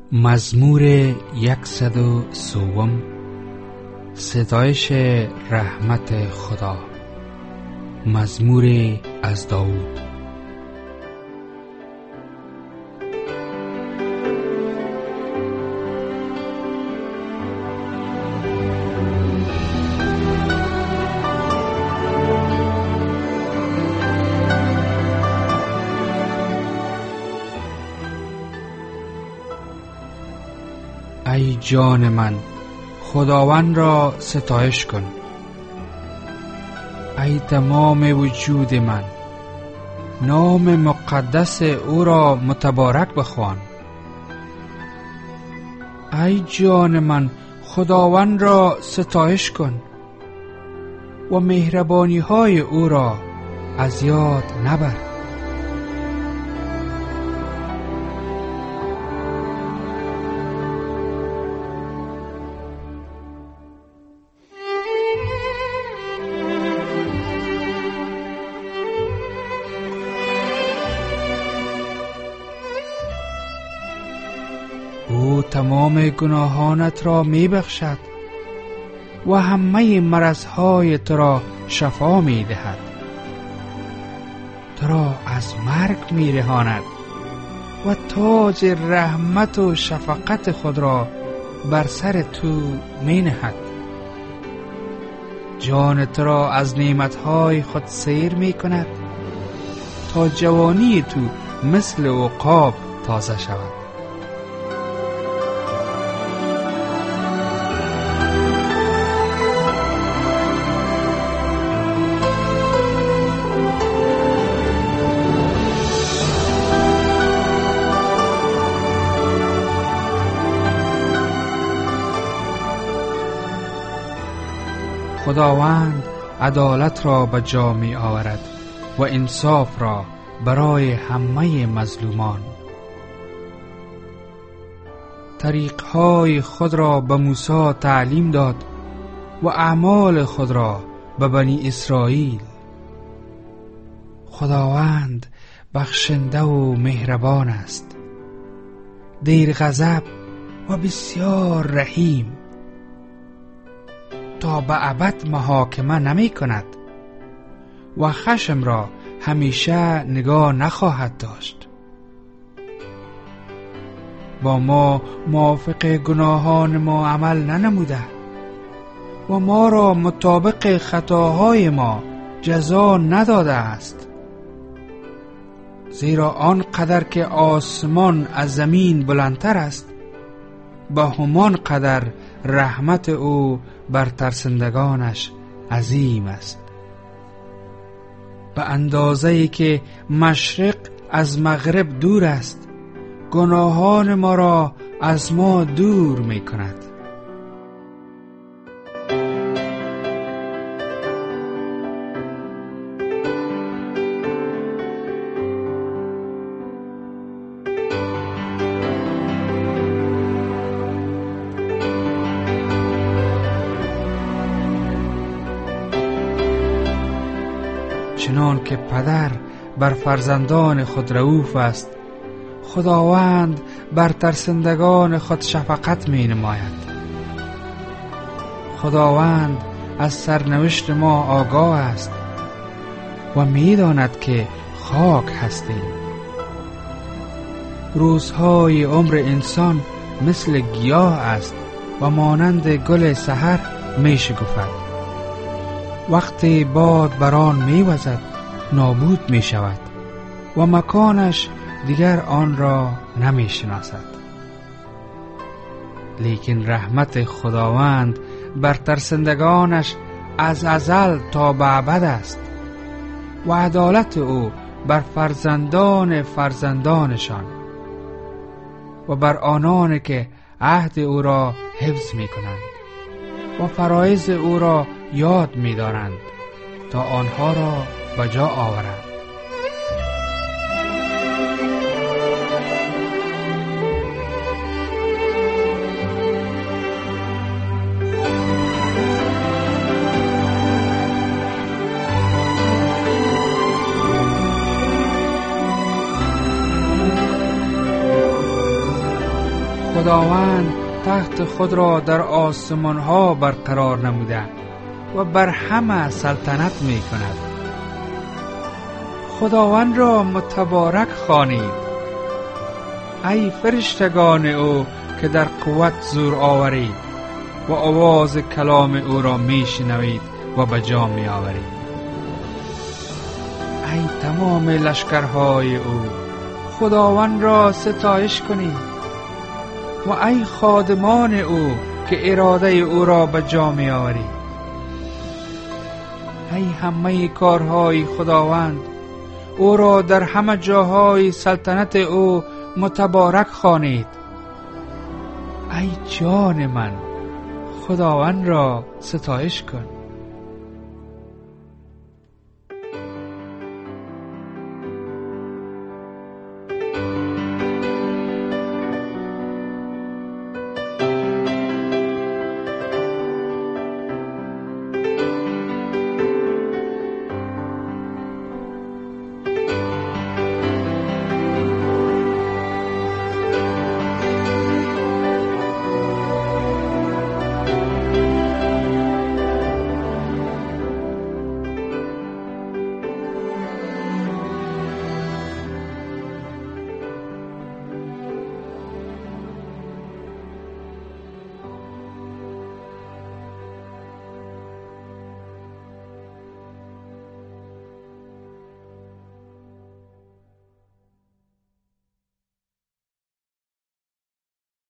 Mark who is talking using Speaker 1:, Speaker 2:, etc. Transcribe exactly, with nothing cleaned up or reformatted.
Speaker 1: مزمور یکصد و سوم. ستایش رحمت خدا. مزمور از داود. ای جان من، خداوند را ستایش کن. ای تمام وجود من، نام مقدس او را متبارک بخوان. ای جان من، خداوند را ستایش کن و مهربانی های او را از یاد نبر. او تمام گناهانت را می بخشد و همه مرضهای تو را شفا می دهد. تو را از مرگ می رهاند و تاج رحمت و شفقت خود را بر سر تو می نهد. جان تو را از نعمتهای خود سیر می کند تا جوانی تو مثل عقاب تازه شود. خداوند عدالت را به جا می آورد و انصاف را برای همه مظلومان. طریقهای خود را به موسی تعلیم داد و اعمال خود را به بنی اسرائیل. خداوند بخشنده و مهربان است، دیر غضب و بسیار رحیم، تا به ابد محاکمه نمی کند و خشم را همیشه نگاه نخواهد داشت. با ما موافق گناهان ما عمل ننموده و ما را مطابق خطاهای ما جزا نداده است. زیرا آنقدر که آسمان از زمین بلندتر است، به همان قدر رحمت او بر ترسندگانش عظیم است. به اندازه‌ای که مشرق از مغرب دور است، گناهان ما را از ما دور می کند. چنان که پدر بر فرزندان خود رئوف است، خداوند بر ترسندگان خود شفقت می نماید. خداوند از سرنوشت ما آگاه است و می داند که خاک هستیم. روزهای عمر انسان مثل گیاه است و مانند گل سحر می شکفد. وقتی باد بران می وزد نابود می شود و مکانش دیگر آن را نمی شناسد. لیکن رحمت خداوند بر ترسندگانش از ازل تا به ابد است و عدالت او بر فرزندان فرزندانشان و بر آنان که عهد او را حفظ می کنند و فرایض او را یاد می دارند تا آنها را به جا آورند. خداوند تخت خود را در آسمان ها برقرار نموده و بر همه سلطنت می کند. خداوند را متبارک خوانید، ای فرشتگان او که در قوت زور آورید و آواز کلام او را می شنوید و به جا می آورید. ای تمام لشکرهای او، خداوند را ستایش کنید و ای خادمان او که اراده او را به جا می آورید. ای همه کارهای خداوند، او را در همه جاهای سلطنت او متبارک خوانید. ای جان من، خداوند را ستایش کن.